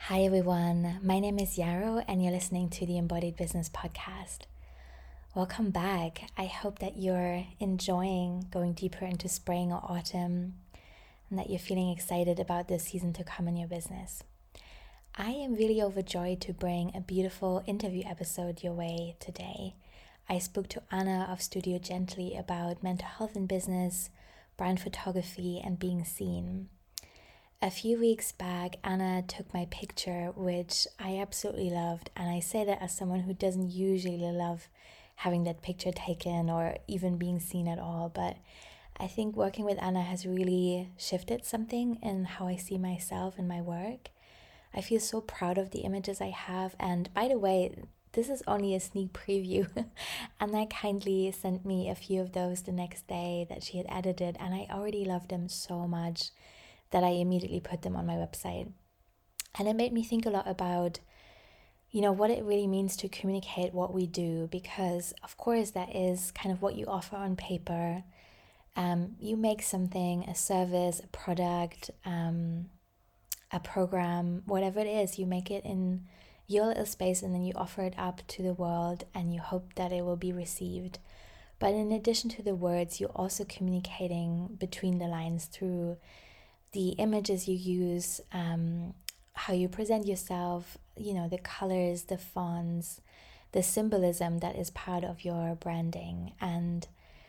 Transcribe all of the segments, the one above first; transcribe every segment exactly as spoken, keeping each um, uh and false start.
Hi everyone, my name is Yarrow and you're listening to the Embodied Business Podcast. Welcome back. I hope that you're enjoying going deeper into spring or autumn and that you're feeling excited about this season to come in your business. I am really overjoyed to bring a beautiful interview episode your way today. I spoke to Anna of Studio Gently about mental health in business, brand photography, and being seen. A few weeks back, Anna took my picture, which I absolutely loved, and I say that as someone who doesn't usually love having that picture taken or even being seen at all, but I think working with Anna has really shifted something in how I see myself and my work. I feel so proud of the images I have, and by the way, this is only a sneak preview. Anna kindly sent me a few of those the next day that she had edited, and I already love them so much that I immediately put them on my website. And it made me think a lot about, you know, what it really means to communicate what we do, because of course that is kind of what you offer on paper. Um, you make something, a service, a product, um, a program, whatever it is, you make it in your little space and then you offer it up to the world and you hope that it will be received. But in addition to the words, you're also communicating between the lines through the images you use, um, how you present yourself, you know, the colors, the fonts, the symbolism that is part of your branding. And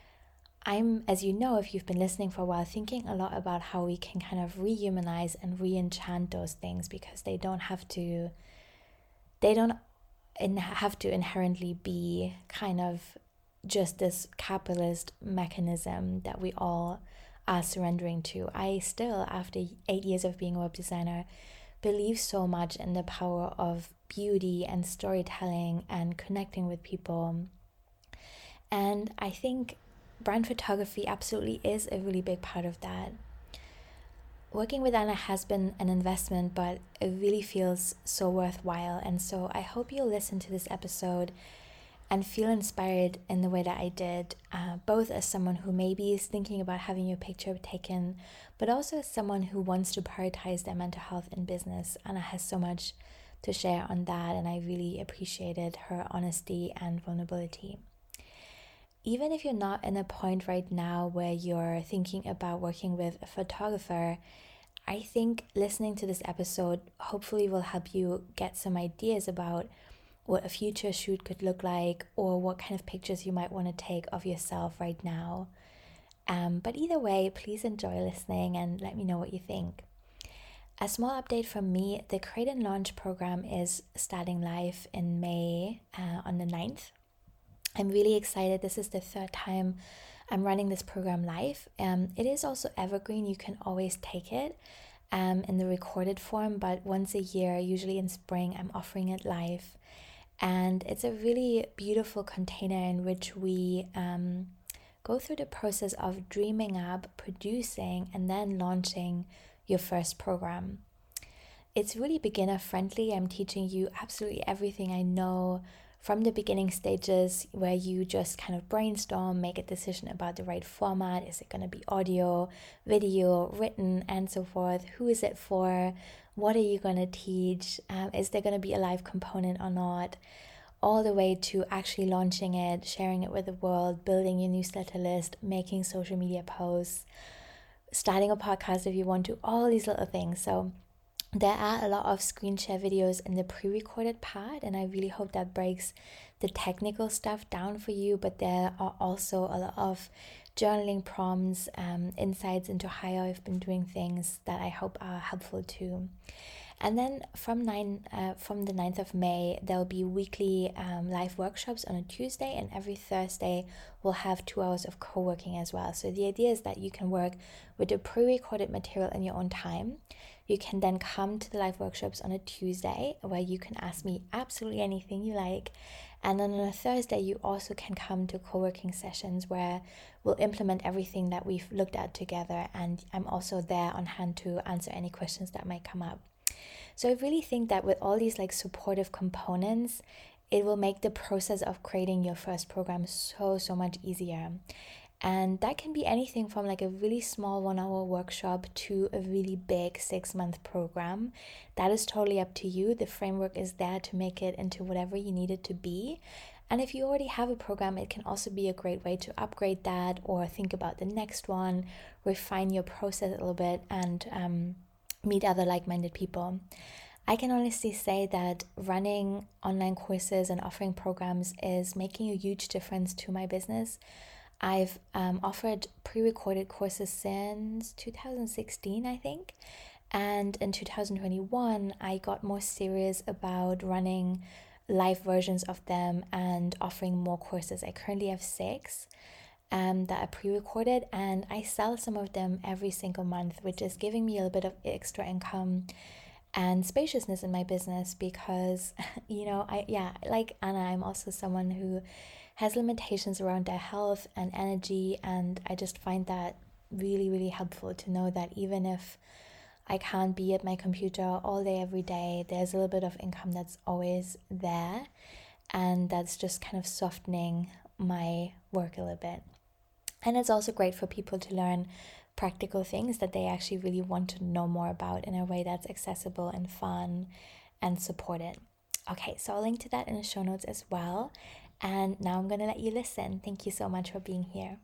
I'm, as you know, if you've been listening for a while, thinking a lot about how we can kind of rehumanize and re-enchant those things, because they don't have to, they don't in, have to inherently be kind of just this capitalist mechanism that we all are surrendering to. I still, after eight years of being a web designer, believe so much in the power of beauty and storytelling and connecting with people. And I think brand photography absolutely is a really big part of that. Working with Anna has been an investment, but it really feels so worthwhile. And so I hope you'll listen to this episode and feel inspired in the way that I did, uh, both as someone who maybe is thinking about having your picture taken, but also as someone who wants to prioritize their mental health in business. Anna has so much to share on that, and I really appreciated her honesty and vulnerability. Even if you're not in a point right now where you're thinking about working with a photographer, I think listening to this episode hopefully will help you get some ideas about what a future shoot could look like, or what kind of pictures you might want to take of yourself right now. Um, but either way, please enjoy listening and let me know what you think. A small update from me, the Create and Launch program is starting live in May uh, on the ninth. I'm really excited. This is the third time I'm running this program live. Um, it is also evergreen. You can always take it um, in the recorded form, but once a year, usually in spring, I'm offering it live. And it's a really beautiful container in which we um, go through the process of dreaming up, producing, and then launching your first program. It's really beginner friendly. I'm teaching you absolutely everything I know from the beginning stages, where you just kind of brainstorm, make a decision about the right format. Is it going to be audio, video, written, and so forth? Who is it for? What are you going to teach? Um, is there going to be a live component or not? All the way to actually launching it, sharing it with the world, building your newsletter list, making social media posts, starting a podcast if you want to, all these little things. So there are a lot of screen share videos in the pre-recorded part, and I really hope that breaks the technical stuff down for you. But there are also a lot of journaling prompts, um, insights into how I've been doing things that I hope are helpful too. And then from nine uh, from the ninth of May, there'll be weekly um, live workshops on a Tuesday, and every Thursday we'll have two hours of co-working as well. So the idea is that you can work with the pre-recorded material in your own time. You can then come to the live workshops on a Tuesday, where you can ask me absolutely anything you like. And then on a Thursday, you also can come to co-working sessions where we'll implement everything that we've looked at together. And I'm also there on hand to answer any questions that might come up. So I really think that with all these like supportive components, it will make the process of creating your first program so, so much easier. And that can be anything from like a really small one hour workshop to a really big six month program. That is totally up to you. The framework is there to make it into whatever you need it to be. And if you already have a program, it can also be a great way to upgrade that or think about the next one, refine your process a little bit, and um, meet other like minded people. I can honestly say that running online courses and offering programs is making a huge difference to my business. I've um, offered pre recorded courses since two thousand sixteen, I think. And in two thousand twenty-one, I got more serious about running live versions of them and offering more courses. I currently have six um, that are pre recorded, and I sell some of them every single month, which is giving me a little bit of extra income and spaciousness in my business because, you know, I, yeah, like Anna, I'm also someone who has limitations around their health and energy, and I just find that really, really helpful to know that even if I can't be at my computer all day, every day, there's a little bit of income that's always there, and that's just kind of softening my work a little bit. And it's also great for people to learn practical things that they actually really want to know more about in a way that's accessible and fun and supported. Okay, so I'll link to that in the show notes as well. And now I'm going to let you listen. Thank you so much for being here.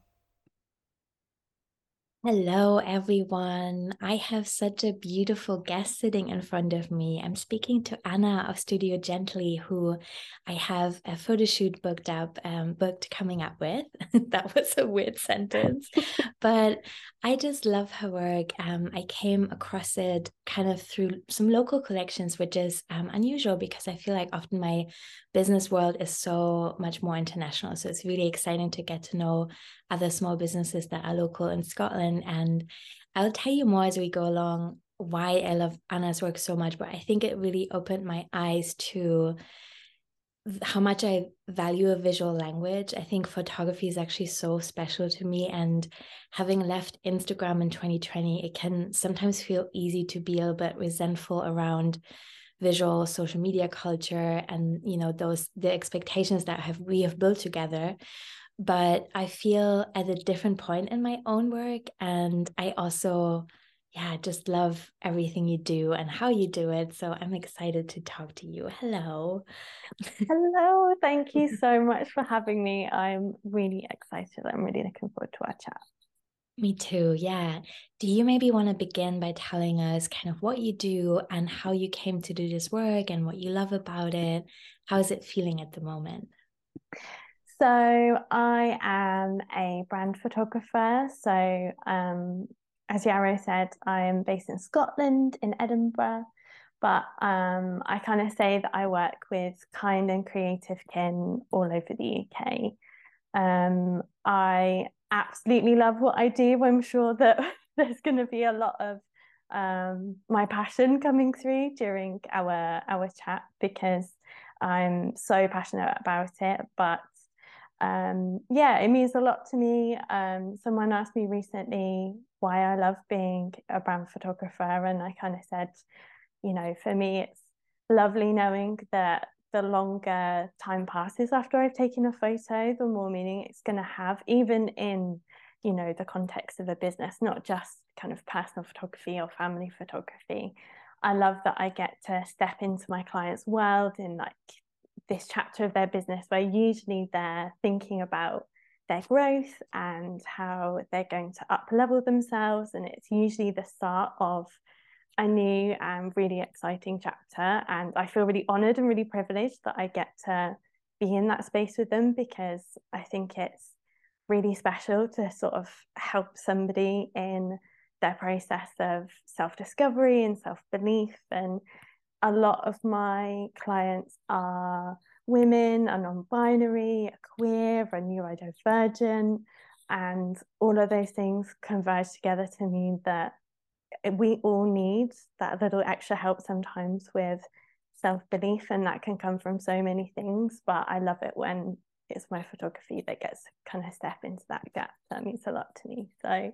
Hello, everyone. I have such a beautiful guest sitting in front of me. I'm speaking to Anna of Studio Gently, who I have a photo shoot booked up, um, booked coming up with. That was a weird sentence, but I just love her work. Um, I came across it kind of through some local collections, which is um, unusual because I feel like often my business world is so much more international. So it's really exciting to get to know other small businesses that are local in Scotland. And I'll tell you more as we go along why I love Anna's work so much, but I think it really opened my eyes to how much I value a visual language. I think photography is actually so special to me. And having left Instagram in twenty twenty, it can sometimes feel easy to be a little bit resentful around visual social media culture and, you know, those the expectations that have we have built together. But I feel at a different point in my own work. And I also, yeah, just love everything you do and how you do it. So I'm excited to talk to you. Hello. Hello. Thank you so much for having me. I'm really excited. I'm really looking forward to our chat. Me too. Yeah. Do you maybe want to begin by telling us kind of what you do and how you came to do this work and what you love about it? How is it feeling at the moment? So I am a brand photographer. So um, as Yarrow said, I am based in Scotland, in Edinburgh. But um, I kind of say that I work with kind and creative kin all over the U K. Um, I absolutely love what I do. I'm sure that there's going to be a lot of um, my passion coming through during our our chat because I'm so passionate about it. But um, yeah, it means a lot to me. Um, someone asked me recently why I love being a brand photographer, and I kind of said, you know, for me, it's lovely knowing that the longer time passes after I've taken a photo, the more meaning it's going to have, even in, you know, the context of a business, not just kind of personal photography or family photography. I love that I get to step into my client's world in like this chapter of their business where usually they're thinking about their growth and how they're going to up level themselves. And it's usually the start of a new and really exciting chapter. And I feel really honored and really privileged that I get to be in that space with them because I think it's really special to sort of help somebody in their process of self-discovery and self-belief. And a lot of my clients are women, are non-binary, are queer, are neurodivergent, and all of those things converge together to mean that we all need that little extra help sometimes with self-belief, and that can come from so many things. But I love it when it's my photography that gets kind of step into that gap. That means a lot to me. So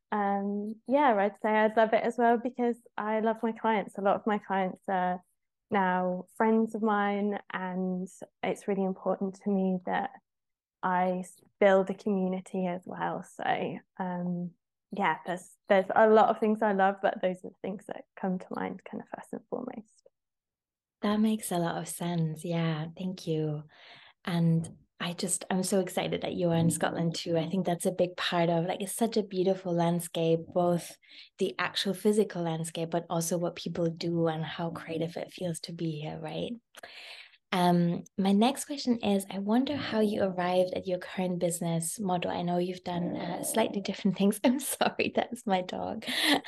um yeah, I'd say I'd love it as well because I love my clients. A lot of my clients are now friends of mine, and it's really important to me that I build a community as well. So um, yeah, there's there's a lot of things I love, but those are the things that come to mind kind of first and foremost. That makes a lot of sense. Yeah, thank you. And I just, I'm so excited that you are in Scotland too. I think that's a big part of, like, it's such a beautiful landscape, both the actual physical landscape, but also what people do and how creative it feels to be here, right? Um, my next question is, I wonder how you arrived at your current business model. I know you've done uh, slightly different things. I'm sorry, that's my dog.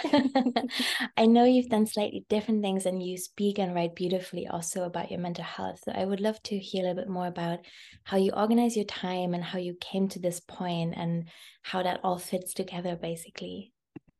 I know you've done slightly different things, and you speak and write beautifully also about your mental health. So I would love to hear a little bit more about how you organize your time and how you came to this point and how that all fits together, basically.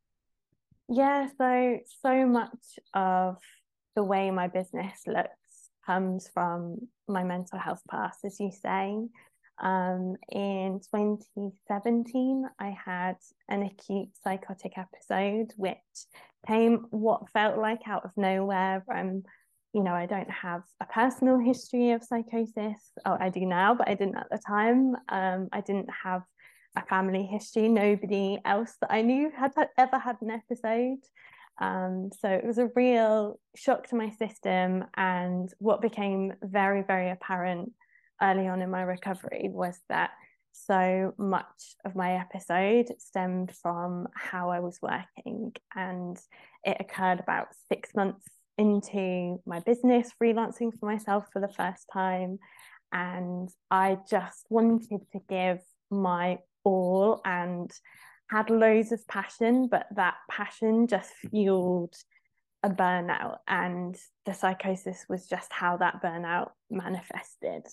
Yeah, so so much of the way my business looks comes from my mental health past, as you say. Um, in twenty seventeen, I had an acute psychotic episode, which came what felt like out of nowhere. Um, you know, I don't have a personal history of psychosis. Oh, I do now, but I didn't at the time. Um, I didn't have a family history. Nobody else that I knew had ever had an episode. Um, so it was a real shock to my system. And what became very, very apparent early on in my recovery was that so much of my episode stemmed from how I was working. And it occurred about six months into my business, freelancing for myself for the first time. And I just wanted to give my all and had loads of passion, but that passion just fueled a burnout, and the psychosis was just how that burnout manifested.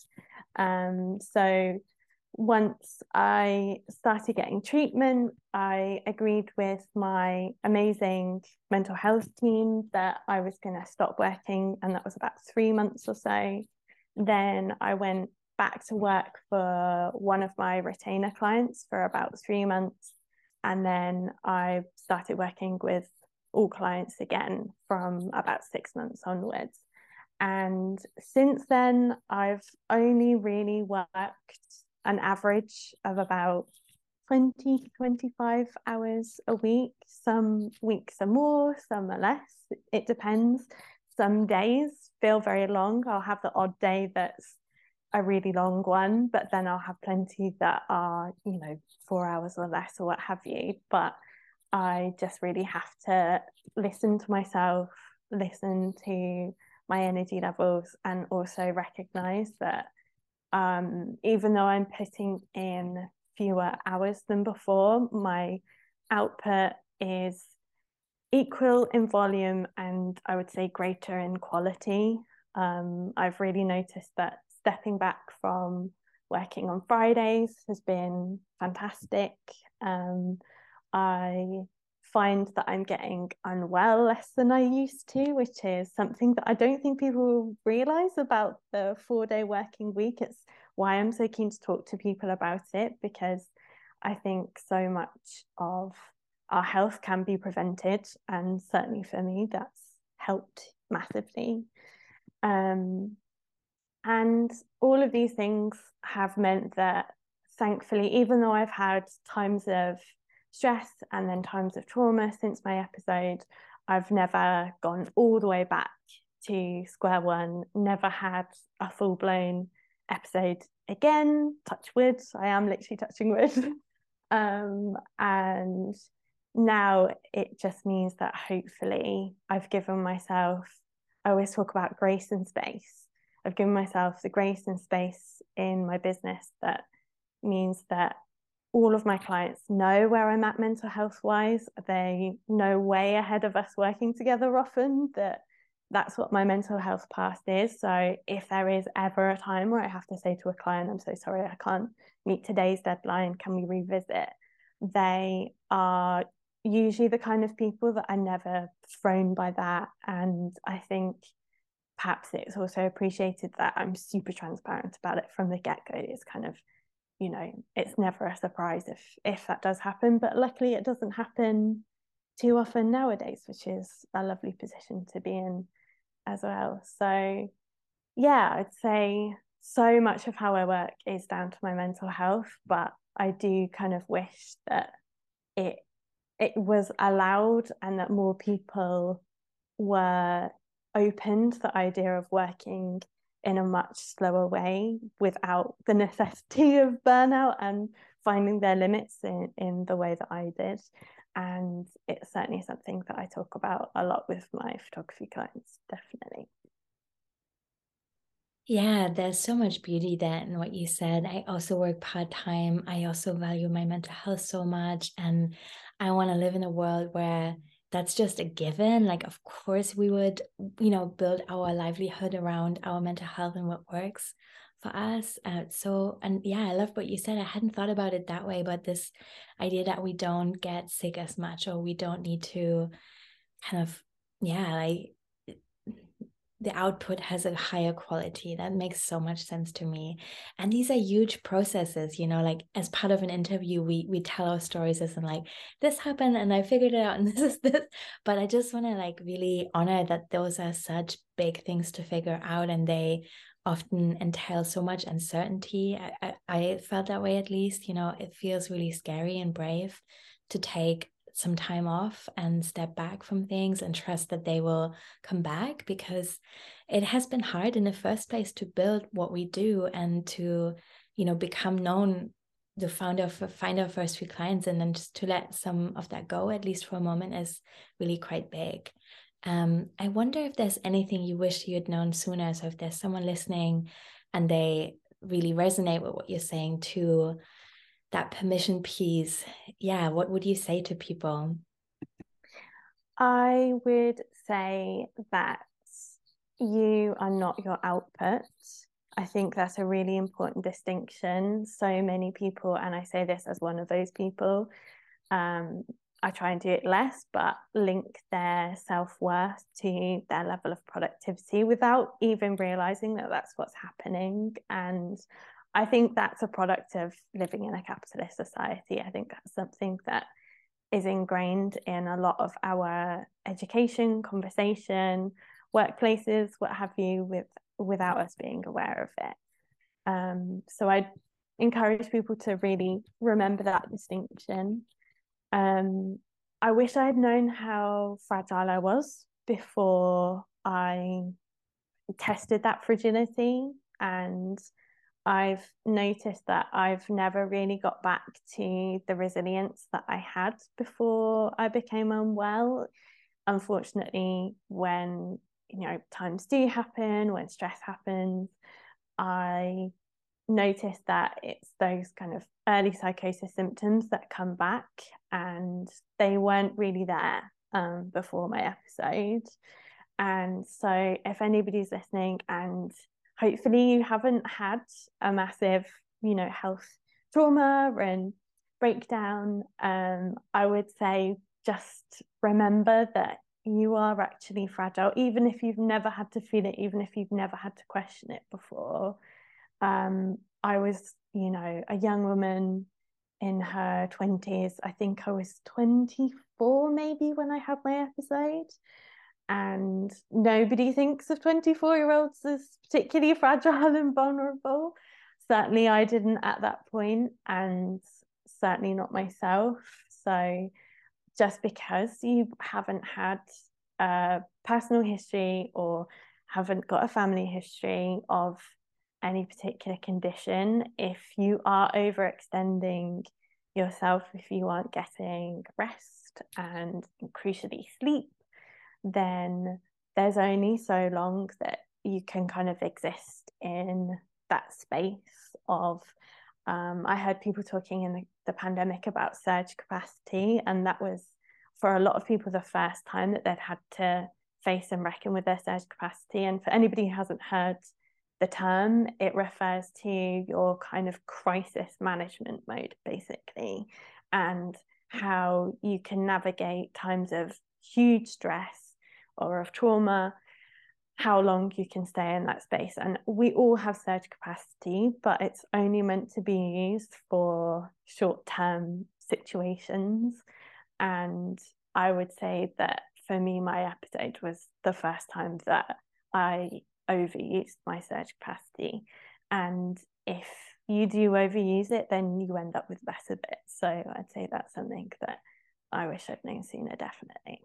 Um, so once I started getting treatment, I agreed with my amazing mental health team that I was going to stop working, and that was about three months or so. Then I went back to work for one of my retainer clients for about three months. And then I started working with all clients again from about six months onwards. And since then, I've only really worked an average of about twenty to twenty-five hours a week. Some weeks are more, some are less. It depends. Some days feel very long. I'll have the odd day that's a really long one, but then I'll have plenty that are, you know, four hours or less or what have you. But I just really have to listen to myself, listen to my energy levels, and also recognize that um, even though I'm putting in fewer hours than before, my output is equal in volume and I would say greater in quality. Um, I've really noticed that stepping back from working on Fridays has been fantastic. Um, I find that I'm getting unwell less than I used to, which is something that I don't think people realize about the four day working week. It's why I'm so keen to talk to people about it, because I think so much of our health can be prevented. And certainly for me, that's helped massively. Um, and all of these things have meant that, thankfully, even though I've had times of stress and then times of trauma since my episode, I've never gone all the way back to square one, never had a full-blown episode again. Touch wood, I am literally touching wood. um, and now it just means that hopefully I've given myself, I always talk about grace and space. I've given myself the grace and space in my business that means that all of my clients know where I'm at mental health wise. They know way ahead of us working together often that that's what my mental health past is. So if there is ever a time where I have to say to a client, I'm so sorry, I can't meet today's deadline, can we revisit? They are usually the kind of people that are never thrown by that. And I think perhaps it's also appreciated that I'm super transparent about it from the get-go. It's kind of, you know, it's never a surprise if if that does happen, but luckily it doesn't happen too often nowadays, which is a lovely position to be in as well. So yeah, I'd say so much of how I work is down to my mental health, but I do kind of wish that it it was allowed and that more people were open to the idea of working in a much slower way without the necessity of burnout and finding their limits in, in the way that I did. And it's certainly something that I talk about a lot with my photography clients, definitely. Yeah, there's so much beauty there in what you said. I also work part-time. I also value my mental health so much. And I want to live in a world where that's just a given. Like, of course, we would, you know, build our livelihood around our mental health and what works for us. Uh, so, and yeah, I love what you said. I hadn't thought about it that way, but this idea that we don't get sick as much, or we don't need to kind of, yeah, like the output has a higher quality. That makes so much sense to me. And these are huge processes, you know, like as part of an interview, we we tell our stories as in like, this happened and I figured it out and this is this. But I just want to like really honor that those are such big things to figure out, and they often entail so much uncertainty. I, I, I felt that way, at least, you know, it feels really scary and brave to take some time off and step back from things and trust that they will come back, because it has been hard in the first place to build what we do and to, you know, become known, the founder, find our first few clients, and then just to let some of that go, at least for a moment, is really quite big. Um, I wonder if there's anything you wish you had known sooner. So if there's someone listening and they really resonate with what you're saying too, that permission piece, yeah, what would you say to people? I would say that you are not your output. I think that's a really important distinction. So many people, and I say this as one of those people, um, I try and do it less, but link their self-worth to their level of productivity without even realizing that that's what's happening. And I think that's a product of living in a capitalist society. I think that's something that is ingrained in a lot of our education, conversation, workplaces, what have you, with without us being aware of it. Um, so I encourage people to really remember that distinction. Um, I wish I had known how fragile I was before I tested that fragility, and I've noticed that I've never really got back to the resilience that I had before I became unwell. Unfortunately, when you know times do happen, when stress happens, I noticed that it's those kind of early psychosis symptoms that come back, and they weren't really there um, before my episode. And so if anybody's listening and hopefully you haven't had a massive, you know, health trauma and breakdown, um, I would say just remember that you are actually fragile, even if you've never had to feel it, even if you've never had to question it before. Um, I was, you know, a young woman in her twenties. I think I was twenty-four maybe when I had my episode. And nobody thinks of twenty-four year olds as particularly fragile and vulnerable. Certainly I didn't at that point, and certainly not myself. So just because you haven't had a personal history or haven't got a family history of any particular condition, if you are overextending yourself, if you aren't getting rest and crucially sleep, then there's only so long that you can kind of exist in that space of um, I heard people talking in the, the pandemic about surge capacity, and that was for a lot of people the first time that they'd had to face and reckon with their surge capacity. And for anybody who hasn't heard the term, it refers to your kind of crisis management mode, basically, and how you can navigate times of huge stress or of trauma, how long you can stay in that space. And we all have surge capacity, but it's only meant to be used for short-term situations. And I would say that for me, my episode was the first time that I overused my surge capacity. And if you do overuse it, then you end up with less of it. So I'd say that's something that I wish I'd known sooner, definitely.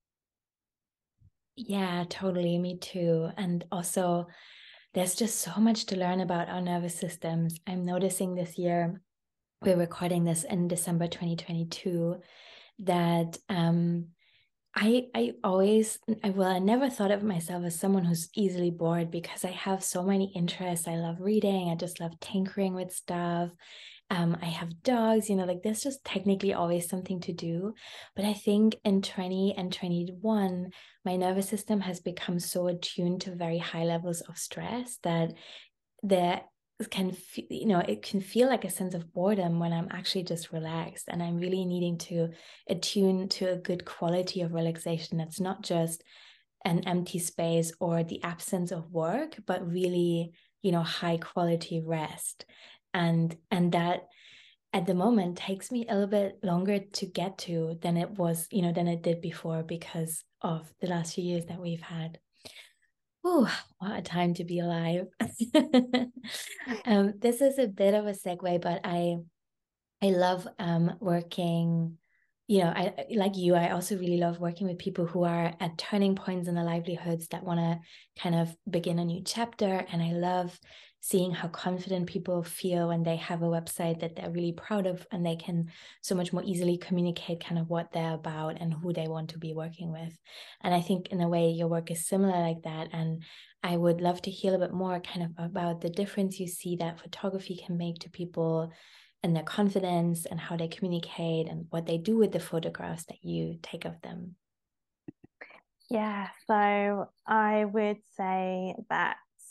Yeah, totally. Me too. And also, there's just so much to learn about our nervous systems. I'm noticing this year, we're recording this in December twenty twenty-two, that um, I I always, I, well, I never thought of myself as someone who's easily bored because I have so many interests. I love reading. I just love tinkering with stuff. Um, I have dogs, you know, like there's just technically always something to do. But I think in twenty and twenty-one, my nervous system has become so attuned to very high levels of stress that there can feel, you know, it can feel like a sense of boredom when I'm actually just relaxed, and I'm really needing to attune to a good quality of relaxation that's not just an empty space or the absence of work, but really, you know, high quality rest. And and that at the moment takes me a little bit longer to get to than it was, you know, than it did before because of the last few years that we've had. Oh, what a time to be alive. um, this is a bit of a segue, but I I love um, working, you know, I like you, I also really love working with people who are at turning points in their livelihoods that want to kind of begin a new chapter. And I love seeing how confident people feel when they have a website that they're really proud of, and they can so much more easily communicate kind of what they're about and who they want to be working with. And I think in a way your work is similar like that. And I would love to hear a bit more kind of about the difference you see that photography can make to people and their confidence and how they communicate and what they do with the photographs that you take of them. Yeah, so I would say that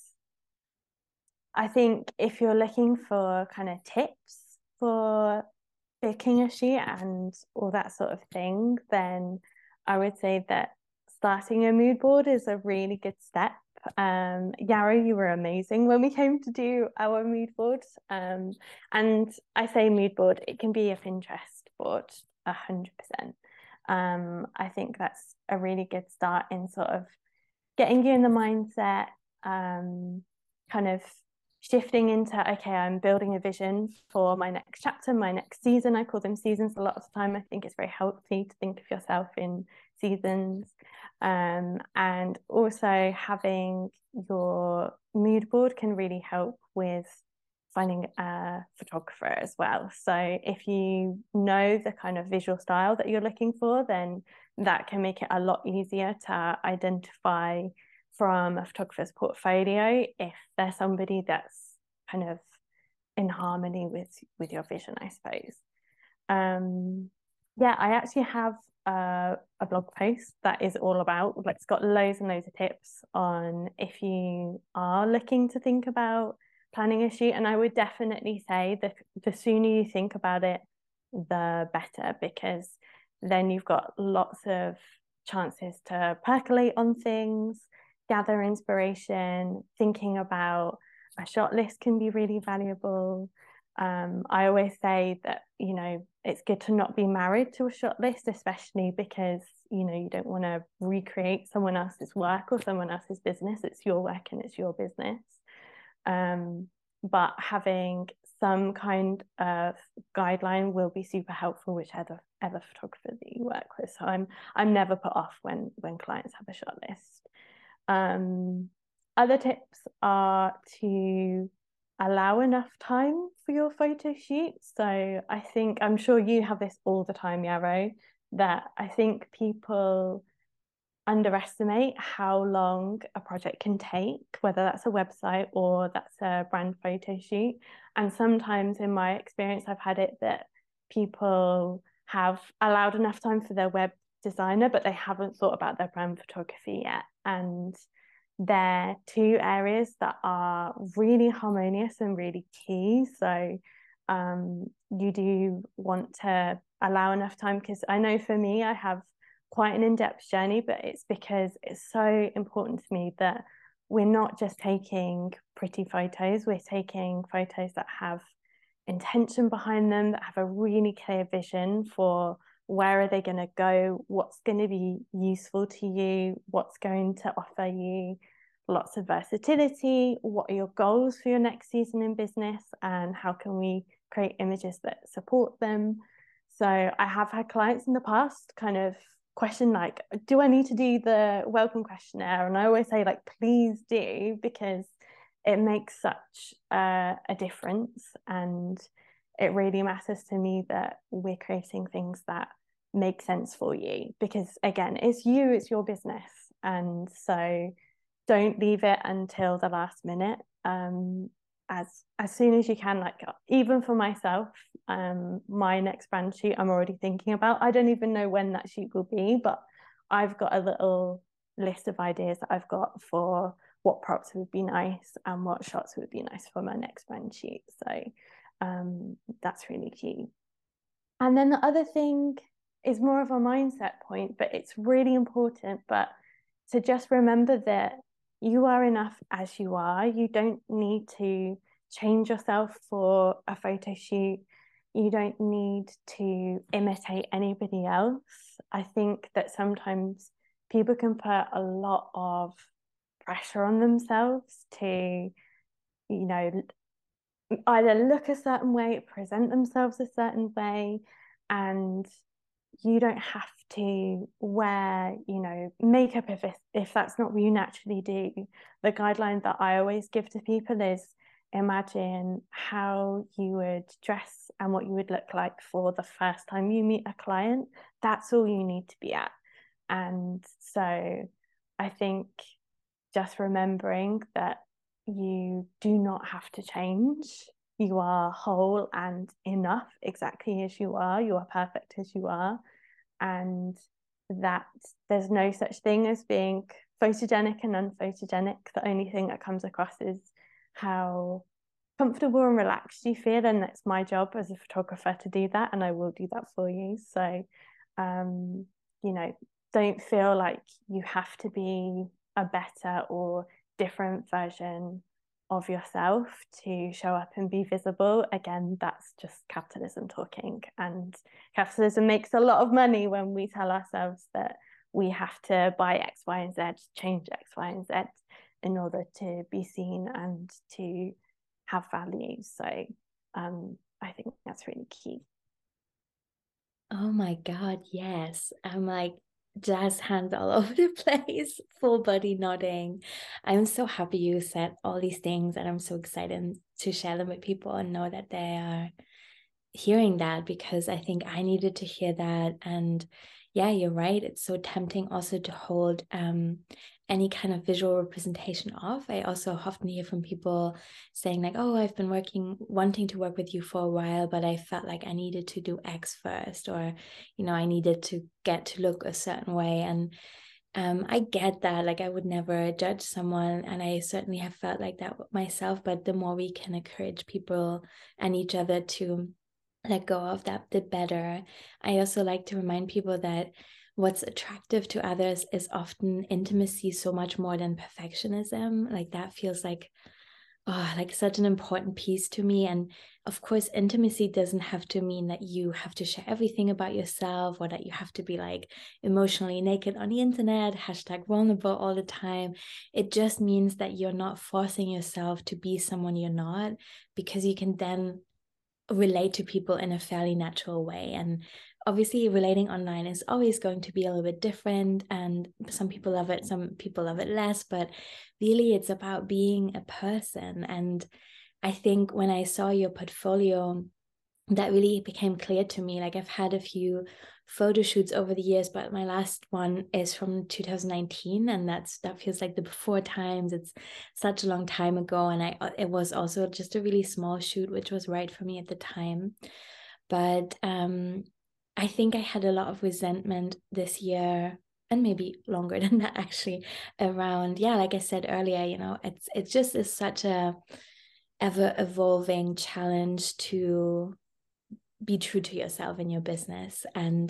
I think if you're looking for kind of tips for picking a shoot and all that sort of thing, then I would say that starting a mood board is a really good step. Um, Yarrow, you were amazing when we came to do our mood board. Um, and I say mood board, it can be a Pinterest board, a hundred percent. Um, I think that's a really good start in sort of getting you in the mindset, um, kind of shifting into, okay, I'm building a vision for my next chapter, my next season. I call them seasons a lot of the time. I think it's very healthy to think of yourself in seasons. Um, and also having your mood board can really help with finding a photographer as well. So if you know the kind of visual style that you're looking for, then that can make it a lot easier to identify from a photographer's portfolio if they're somebody that's kind of in harmony with with your vision, I suppose. Um, yeah, I actually have a, a blog post that is all about, like, it's got loads and loads of tips on if you are looking to think about planning a shoot. And I would definitely say that the sooner you think about it, the better, because then you've got lots of chances to percolate on things, gather inspiration. Thinking about a shot list can be really valuable. Um, I always say that, you know, it's good to not be married to a shot list, especially because, you know, you don't want to recreate someone else's work or someone else's business. It's your work and it's your business. Um, but having some kind of guideline will be super helpful, whichever ever photographer that you work with. So I'm I'm never put off when when clients have a shot list. Um, other tips are to allow enough time for your photo shoot. So I think, I'm sure you have this all the time, Yarrow, that I think people underestimate how long a project can take, whether that's a website or that's a brand photo shoot. And sometimes in my experience, I've had it that people have allowed enough time for their web designer, but they haven't thought about their brand photography yet. And they're two areas that are really harmonious and really key. So um, you do want to allow enough time, because I know for me, I have quite an in-depth journey, but it's because it's so important to me that we're not just taking pretty photos, we're taking photos that have intention behind them, that have a really clear vision for where are they going to go, what's going to be useful to you, what's going to offer you lots of versatility. What are your goals for your next season in business, and how can we create images that support them? So I have had clients in the past kind of question like, do I need to do the welcome questionnaire? And I always say like, please do, because it makes such uh, a difference, and it really matters to me that we're creating things that make sense for you, because again, it's you, it's your business. And so don't leave it until the last minute. Um, as as soon as you can, like even for myself, um, my next brand shoot I'm already thinking about. I don't even know when that shoot will be, but I've got a little list of ideas that I've got for what props would be nice and what shots would be nice for my next brand shoot. So um, that's really key. And then the other thing is more of a mindset point, but it's really important. But to just remember that you are enough as you are. You don't need to change yourself for a photo shoot. You don't need to imitate anybody else. I think that sometimes people can put a lot of pressure on themselves to, you know, either look a certain way, present themselves a certain way, and you don't have to wear, you know, makeup if if that's not what you naturally do. The guideline that I always give to people is imagine how you would dress and what you would look like for the first time you meet a client. That's all you need to be at. And so I think just remembering that you do not have to change. You are whole and enough exactly as you are. You are perfect as you are. And that there's no such thing as being photogenic and unphotogenic. The only thing that comes across is how comfortable and relaxed you feel. And that's my job as a photographer to do that. And I will do that for you. So, um, you know, don't feel like you have to be a better or different version of yourself to show up and be visible. Again, that's just capitalism talking, and capitalism makes a lot of money when we tell ourselves that we have to buy X, Y, and Z, change X, Y, and Z in order to be seen and to have value. So um, I think that's really key. Oh my God, yes. I'm like jazz hands all over the place, full body nodding. I'm so happy you said all these things, and I'm so excited to share them with people and know that they are hearing that, because I think I needed to hear that. And yeah, you're right. It's so tempting also to hold um, any kind of visual representation off. I also often hear from people saying like, oh, I've been working, wanting to work with you for a while, but I felt like I needed to do X first, or, you know, I needed to get to look a certain way. And um, I get that. Like, I would never judge someone, and I certainly have felt like that myself. But the more we can encourage people and each other to let go of that, the better. I also like to remind people that what's attractive to others is often intimacy so much more than perfectionism. Like, that feels like, oh, like such an important piece to me. And of course, intimacy doesn't have to mean that you have to share everything about yourself, or that you have to be like emotionally naked on the internet, hashtag vulnerable all the time. It just means that you're not forcing yourself to be someone you're not, because you can then relate to people in a fairly natural way. And obviously relating online is always going to be a little bit different, and some people love it, some people love it less, but really it's about being a person. And I think when I saw your portfolio, that really became clear to me. Like, I've had a few photo shoots over the years, but my last one is from two thousand nineteen, and that's that feels like the before times. It's such a long time ago, and I it was also just a really small shoot, which was right for me at the time. But um I think I had a lot of resentment this year, and maybe longer than that actually, around, yeah, like I said earlier, you know, it's it's just is such a ever evolving challenge to be true to yourself in your business. And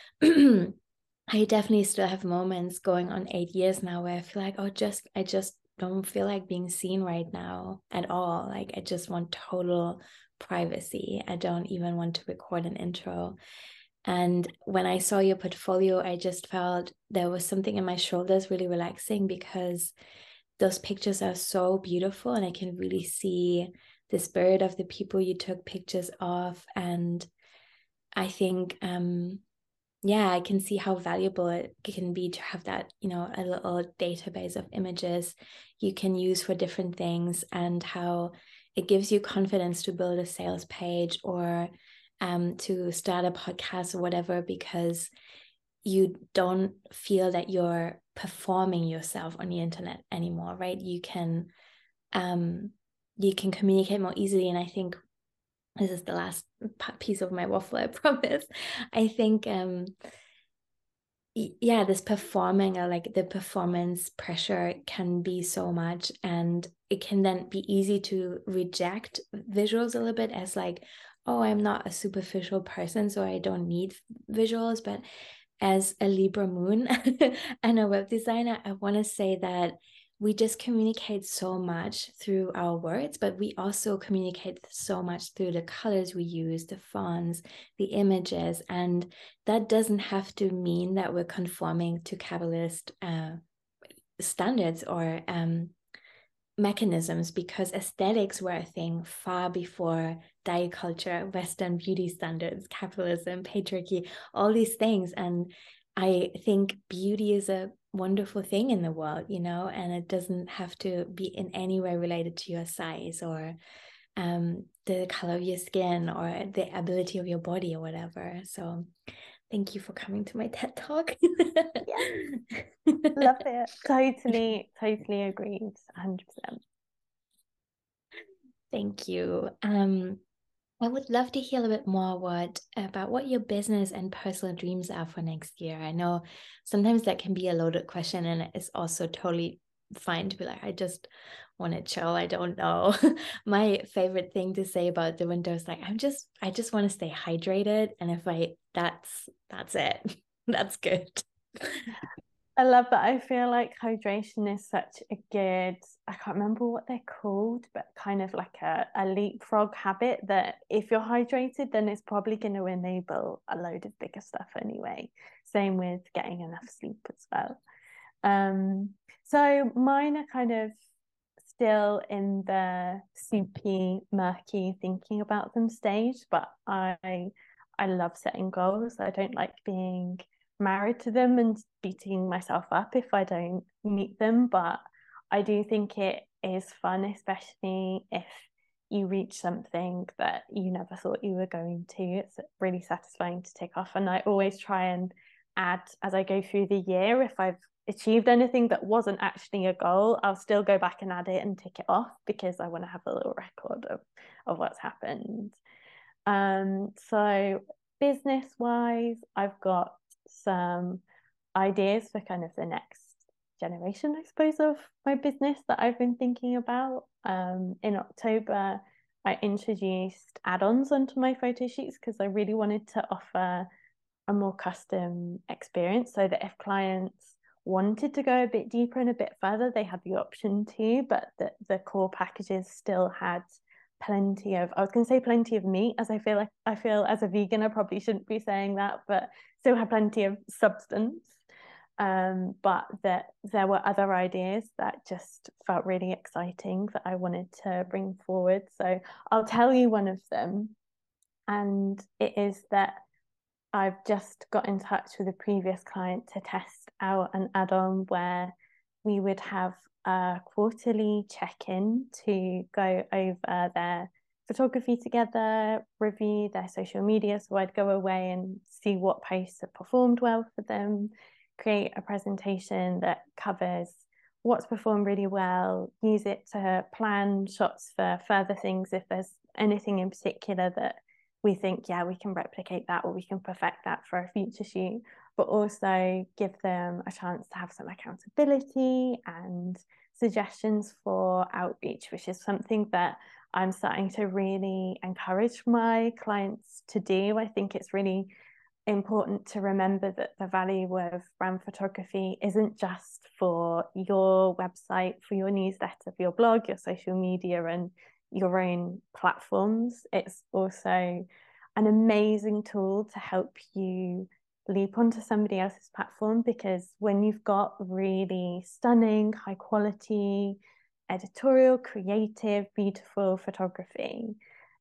I definitely still have moments going on eight years now where I feel like, oh, just I just don't feel like being seen right now at all. Like, I just want total privacy. I don't even want to record an intro. And when I saw your portfolio, I just felt there was something in my shoulders really relaxing, because those pictures are so beautiful, and I can really see the spirit of the people you took pictures of. And I think, um, yeah, I can see how valuable it can be to have that, you know, a little database of images you can use for different things, and how it gives you confidence to build a sales page or um, to start a podcast or whatever, because you don't feel that you're performing yourself on the internet anymore, right? You can um, you can communicate more easily. And I think this is the last piece of my waffle, I promise. I think um, yeah, this performing, or like the performance pressure can be so much, and it can then be easy to reject visuals a little bit as like, oh, I'm not a superficial person, so I don't need visuals. But as a Libra moon and a web designer, I want to say that we just communicate so much through our words, but we also communicate so much through the colors we use, the fonts, the images. And that doesn't have to mean that we're conforming to capitalist uh, standards or um, mechanisms, because aesthetics were a thing far before diet culture, Western beauty standards, capitalism, patriarchy, all these things. And I think beauty is a wonderful thing in the world, you know, and it doesn't have to be in any way related to your size or um, the color of your skin or the ability of your body or whatever. So thank you for coming to my TED Talk. Yeah. Love it. Totally, totally agreed. one hundred percent. Thank you. Um, I would love to hear a bit more what about what your business and personal dreams are for next year. I know sometimes that can be a loaded question, and it's also totally fine to be like, I just want to chill. I don't know. My favorite thing to say about the winter is like, I'm just, I just want to stay hydrated. And if I, that's, that's it. That's good. I love that. I feel like hydration is such a good, I can't remember what they're called, but kind of like a, a leapfrog habit that if you're hydrated, then it's probably going to enable a load of bigger stuff anyway. Same with getting enough sleep as well. Um, so mine are kind of still in the soupy, murky thinking about them stage, but I I love setting goals. I don't like being married to them and beating myself up if I don't meet them, but I do think it is fun, especially if you reach something that you never thought you were going to. It's really satisfying to tick off. And I always try and add as I go through the year. If I've achieved anything that wasn't actually a goal, I'll still go back and add it and tick it off because I want to have a little record of, of what's happened. Um, so business wise, I've got some ideas for kind of the next generation, I suppose, of my business that I've been thinking about. Um, in October, I introduced add-ons onto my photo shoots because I really wanted to offer a more custom experience so that if clients wanted to go a bit deeper and a bit further, they had the option to, but the, the core packages still had plenty of, I was going to say plenty of meat, as I feel like I feel as a vegan, I probably shouldn't be saying that, but still had plenty of substance. Um, but that there were other ideas that just felt really exciting that I wanted to bring forward. So I'll tell you one of them, and it is that I've just got in touch with a previous client to test out an add-on where we would have a quarterly check-in to go over their photography together, review their social media. So I'd go away and see what posts have performed well for them, create a presentation that covers what's performed really well, use it to plan shots for further things if there's anything in particular that we think, yeah, we can replicate that or we can perfect that for a future shoot, but also give them a chance to have some accountability and suggestions for outreach, which is something that I'm starting to really encourage my clients to do. I think it's really important to remember that the value of brand photography isn't just for your website, for your newsletter, for your blog, your social media, and your own platforms. It's also an amazing tool to help you leap onto somebody else's platform, because when you've got really stunning, high quality, editorial, creative, beautiful photography,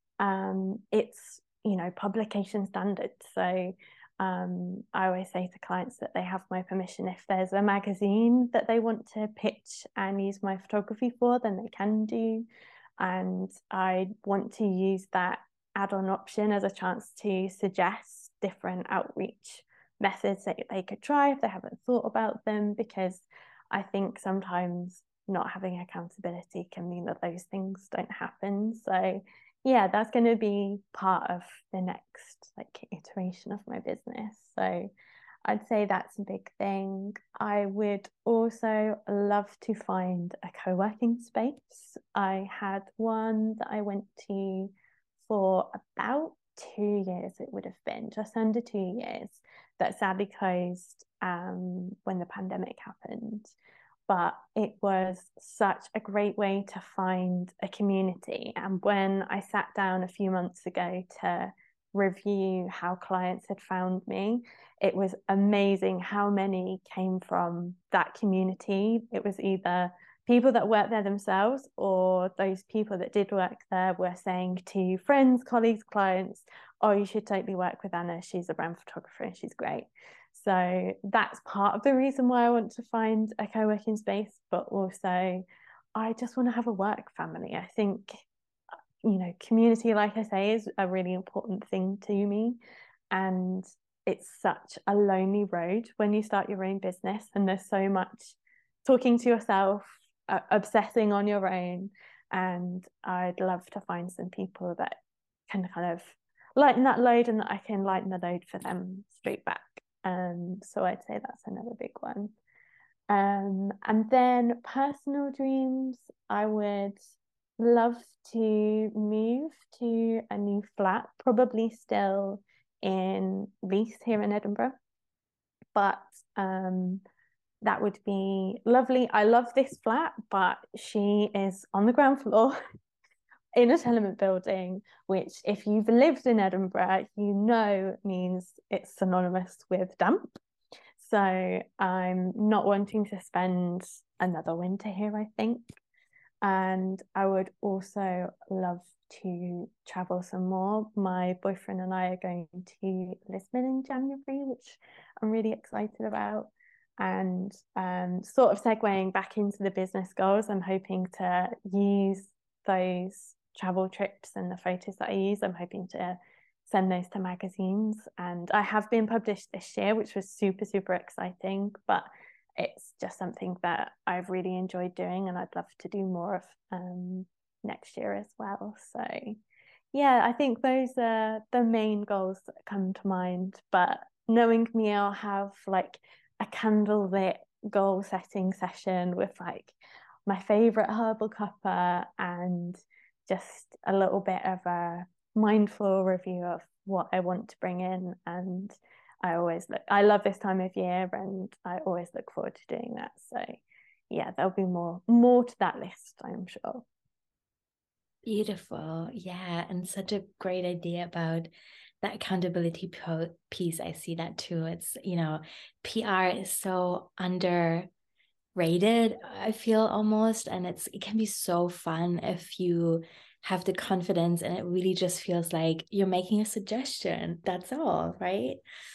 um, it's, you know, publication standards. So um, I always say to clients that they have my permission. If there's a magazine that they want to pitch and use my photography for, then they can do. And I want to use that add-on option as a chance to suggest different outreach methods that they could try if they haven't thought about them, because I think sometimes not having accountability can mean that those things don't happen. So yeah, that's going to be part of the next like iteration of my business. So I'd say that's a big thing. I would also love to find a co-working space. I had one that I went to for about two years, it would have been just under two years, that sadly closed um, when the pandemic happened. But it was such a great way to find a community. And when I sat down a few months ago to review how clients had found me, it was amazing how many came from that community. It was either people that worked there themselves, or those people that did work there were saying to friends, colleagues, clients, oh, you should totally work with Anna. She's a brand photographer and she's great. So that's part of the reason why I want to find a co-working space, but also I just want to have a work family. I think, you know, community, like I say, is a really important thing to me. And it's such a lonely road when you start your own business, and there's so much talking to yourself, uh, obsessing on your own. And I'd love to find some people that can kind of lighten that load, and that I can lighten the load for them straight back. Um, so I'd say that's another big one. Um, and then personal dreams, I would love to move to a new flat, probably still in Leith here in Edinburgh. But um, that would be lovely. I love this flat, but she is on the ground floor in a tenement building, which if you've lived in Edinburgh, you know means it's synonymous with damp. So I'm not wanting to spend another winter here, I think. And I would also love to travel some more. My boyfriend and I are going to Lisbon in January, which I'm really excited about. And um, sort of segueing back into the business goals, I'm hoping to use those travel trips and the photos that I use, I'm hoping to send those to magazines. And I have been published this year, which was super, super exciting, but it's just something that I've really enjoyed doing and I'd love to do more of um, next year as well. So yeah, I think those are the main goals that come to mind. But knowing me, I'll have like a candlelit goal setting session with like my favorite herbal cuppa and just a little bit of a mindful review of what I want to bring in. And I always look, I love this time of year and I always look forward to doing that. So yeah, there'll be more, more to that list, I'm sure. Beautiful. Yeah. And such a great idea about that accountability piece. I see that too. It's, you know, P R is so underrated, I feel almost, and it's, it can be so fun if you have the confidence and it really just feels like you're making a suggestion. That's all, right?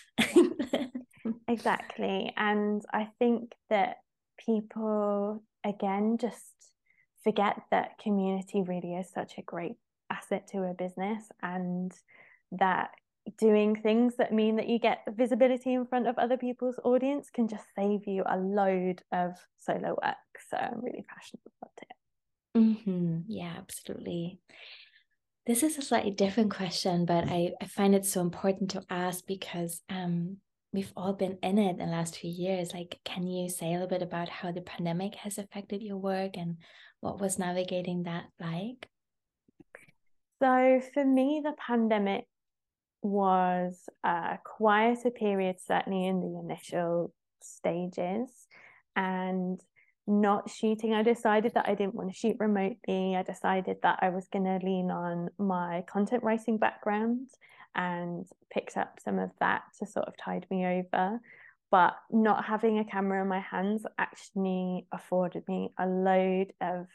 Exactly. And I think that people, again, just forget that community really is such a great asset to a business, and that doing things that mean that you get visibility in front of other people's audience can just save you a load of solo work. So I'm really passionate about it. Mm-hmm. Yeah, absolutely. This is a slightly different question, but I, I find it so important to ask because um, we've all been in it in the last few years. Like, can you say a little bit about how the pandemic has affected your work and what was navigating that like? So for me, the pandemic was a quieter period, certainly in the initial stages, and not shooting. I decided that I didn't want to shoot remotely. I decided that I was going to lean on my content writing background and picked up some of that to sort of tide me over. But not having a camera in my hands actually afforded me a load of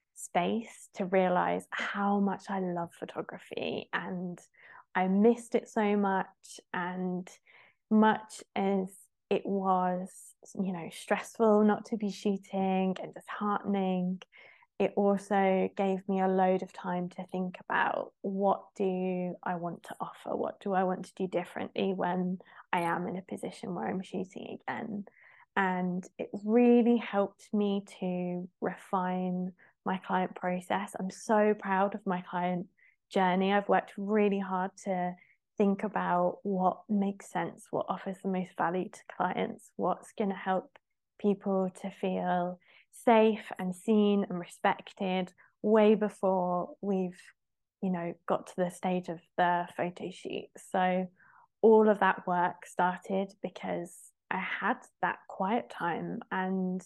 space to realize how much I love photography, and I missed it so much. And much as it was, you know, stressful not to be shooting and disheartening, it also gave me a load of time to think about, what do I want to offer? What do I want to do differently when I am in a position where I'm shooting again? And it really helped me to refine my client process. I'm so proud of my client journey. I've worked really hard to think about what makes sense, what offers the most value to clients, what's going to help people to feel safe and seen and respected way before we've, you know, got to the stage of the photo shoot. So all of that work started because I had that quiet time, and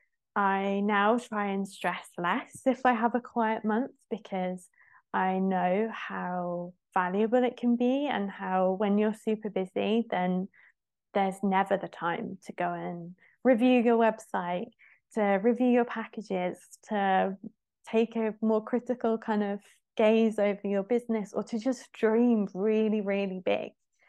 I now try and stress less if I have a quiet month, because I know how valuable it can be, and how when you're super busy, then there's never the time to go and review your website, to review your packages, to take a more critical kind of gaze over your business, or to just dream really, really big.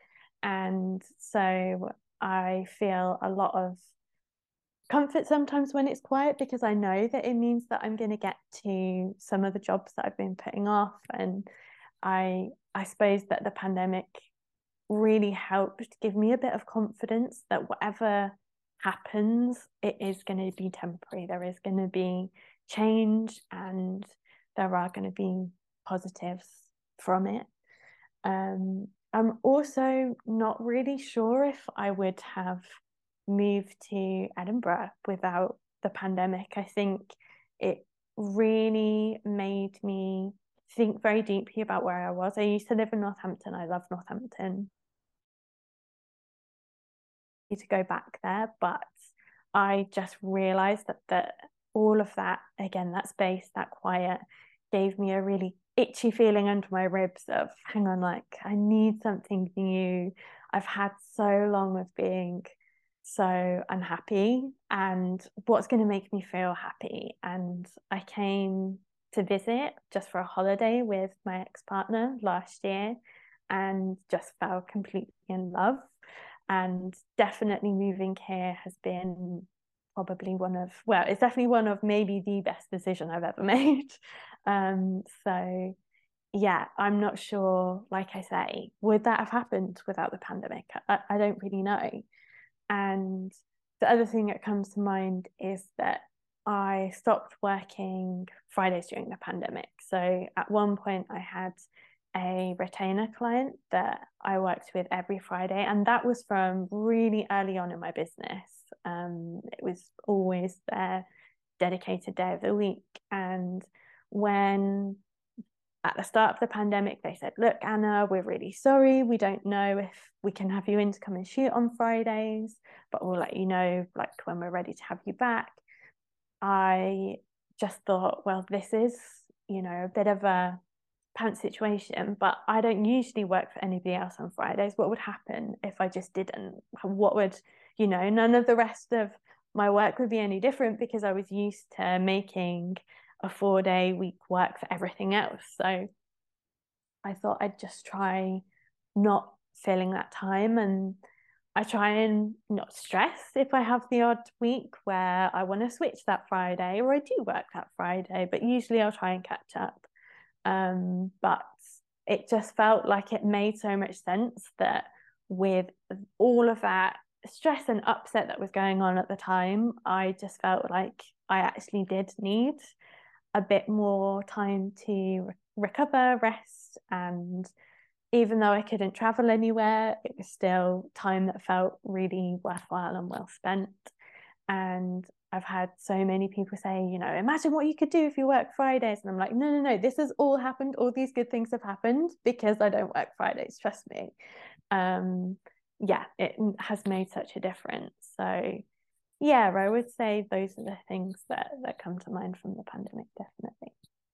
And so I feel a lot of comfort sometimes when it's quiet, because I know that it means that I'm going to get to some of the jobs that I've been putting off. And I I suppose that the pandemic really helped give me a bit of confidence that whatever happens, it is going to be temporary. There is going to be change, and there are going to be positives from it. Um, I'm also not really sure if I would have moved to Edinburgh without the pandemic. I think it really made me think very deeply about where I was. I used to live in Northampton. I love Northampton. To go back there, but I just realized that that all of that, again, that space, that quiet, gave me a really itchy feeling under my ribs of, hang on, like, I need something new. I've had so long of being so unhappy, and what's going to make me feel happy? And I came to visit just for a holiday with my ex-partner last year, and just fell completely in love. And definitely moving here has been probably one of, well, it's definitely one of maybe the best decision I've ever made. Um, so yeah, I'm not sure, like I say, would that have happened without the pandemic? I, I don't really know. And the other thing that comes to mind is that I stopped working Fridays during the pandemic. So at one point I had a retainer client that I worked with every Friday, and that was from really early on in my business. Um, it was always their dedicated day of the week. And when at the start of the pandemic they said, look, Anna, we're really sorry, we don't know if we can have you in to come and shoot on Fridays, but we'll let you know like when we're ready to have you back. I just thought, well, this is, you know, a bit of a pants situation, but I don't usually work for anybody else on Fridays. What would happen if I just didn't? What would, you know, none of the rest of my work would be any different, because I was used to making a four day week work for everything else. So I thought I'd just try not filling that time, and I try and not stress if I have the odd week where I want to switch that Friday, or I do work that Friday, but usually I'll try and catch up. Um, but it just felt like it made so much sense that with all of that stress and upset that was going on at the time, I just felt like I actually did need a bit more time to re- recover, rest. And even though I couldn't travel anywhere, it was still time that felt really worthwhile and well spent. And I've had so many people say, you know, imagine what you could do if you work Fridays. And I'm like, no, no, no, this has all happened. All these good things have happened because I don't work Fridays. Trust me. Um, yeah, it has made such a difference. So yeah, I would say those are the things that, that come to mind from the pandemic, definitely.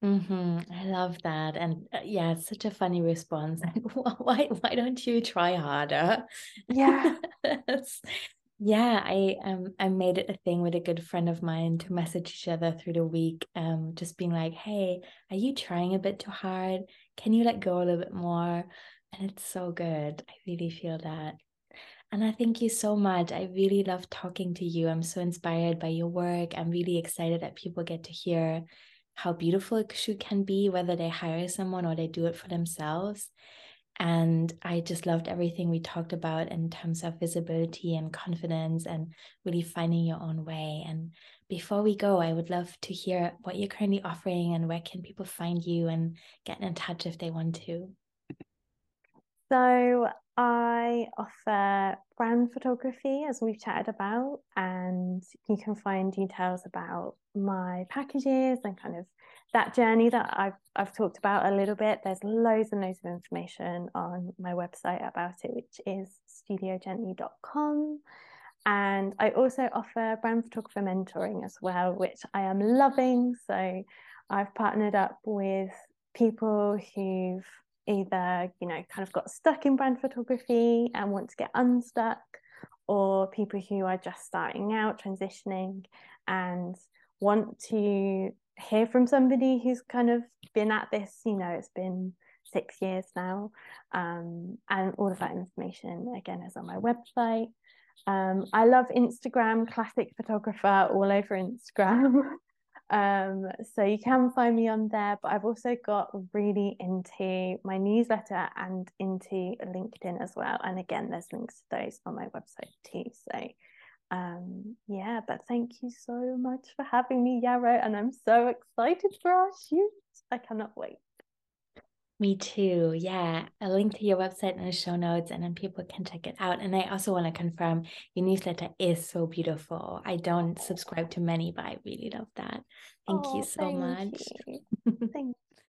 Mm-hmm. I love that. And uh, yeah, it's such a funny response. Like, "Wh- why, why don't you try harder?" Yeah. That's- yeah, I um I made it a thing with a good friend of mine to message each other through the week, um, just being like, "Hey, are you trying a bit too hard? Can you let go a little bit more?" And it's so good. I really feel that. And I thank you so much. I really love talking to you. I'm so inspired by your work. I'm really excited that people get to hear how beautiful a shoot can be, whether they hire someone or they do it for themselves. And I just loved everything we talked about in terms of visibility and confidence and really finding your own way. And before we go, I would love to hear what you're currently offering and where can people find you and get in touch if they want to. So I offer brand photography, as we've chatted about, and you can find details about my packages and kind of that journey that I've I've talked about a little bit. There's loads and loads of information on my website about it, which is studio gently dot com. And I also offer brand photographer mentoring as well, which I am loving. So I've partnered up with people who've either, you know, kind of got stuck in brand photography and want to get unstuck, or people who are just starting out, transitioning, and want to hear from somebody who's kind of been at this, you know, it's been six years now. Um, and all of that information, again, is on my website. Um, I love Instagram, classic photographer all over Instagram. um, so you can find me on there, but I've also got really into my newsletter and into LinkedIn as well. And again, there's links to those on my website too. So um, yeah, but thank you so much for having me, Yarrow, and I'm so excited for our shoot. I cannot wait. Me too. Yeah. A link to your website in the show notes, and then people can check it out. And I also want to confirm your newsletter is so beautiful. I don't subscribe to many, but I really love that. Thank you Oh, so thank much. you. Thank